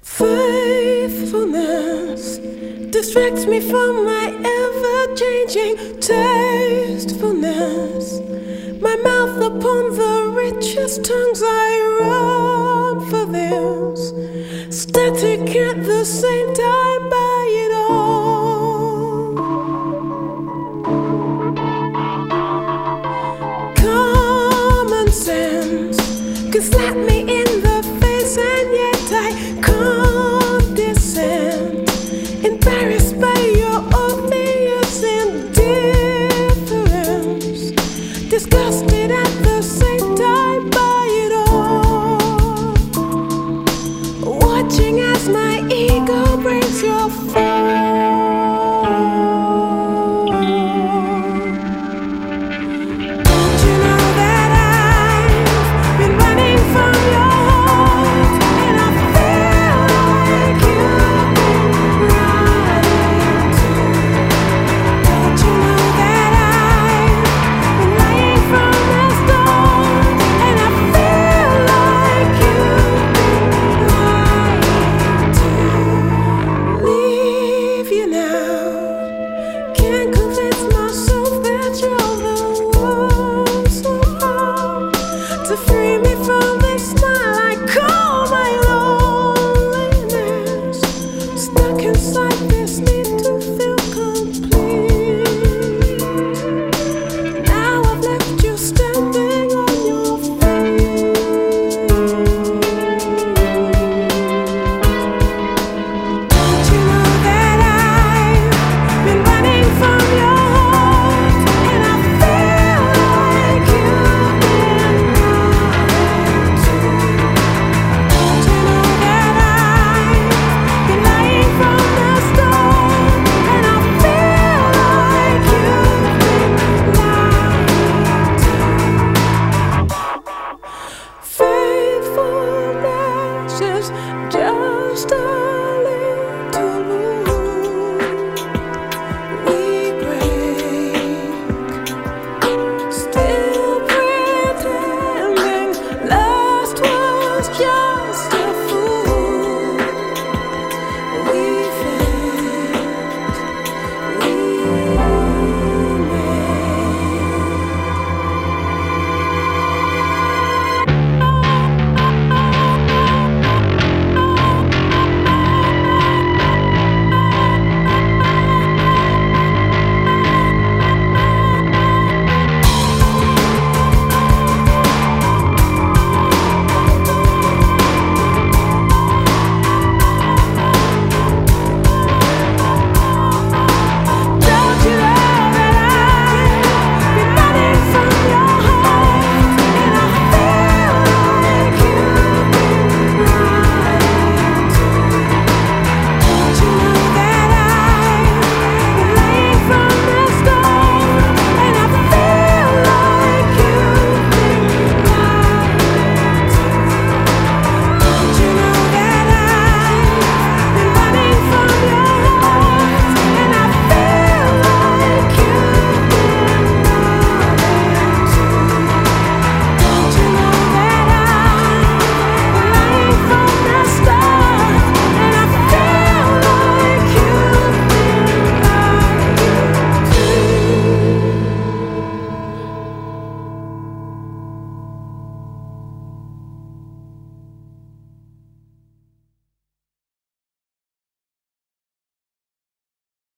Faithfulness distracts me from my ever-changing tastefulness. My mouth upon the richest tongues, I run for this. Static at the same time by it all. Common sense can slap me in the face, and yet I condescend, embarrassed by your obvious indifference, disgusted at the same time by it all. Watching as my ego breaks your fall. To free me from this smile I call my loneliness, stuck inside this need to feel complete. Now I've left you standing on your feet. Don't you know that I've been running from your heart, and I feel like you've been just